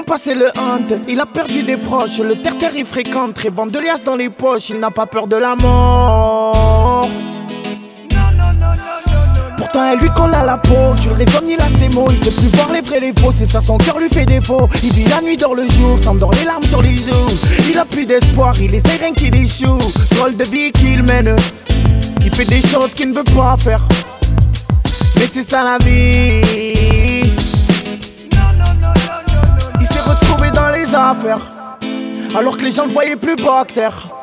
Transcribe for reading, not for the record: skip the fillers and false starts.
Passé le hante, il a perdu des proches. Le terre-terre il fréquente, rêvant de liasses dans les poches. Il n'a pas peur de la mort. Pourtant elle lui colle à la peau, tu le raisonnes, il a ses mots. Il sait plus voir les vrais les faux, c'est ça son cœur lui fait défaut. Il vit la nuit, dort le jour, s'endort les larmes sur les joues. Il a plus d'espoir, il essaie rien qu'il échoue. Drôle de vie qu'il mène, il fait des choses qu'il ne veut pas faire. Mais c'est ça la vie. Il s'est retrouvé dans les affaires, alors que les gens le voyaient plus bas que terre.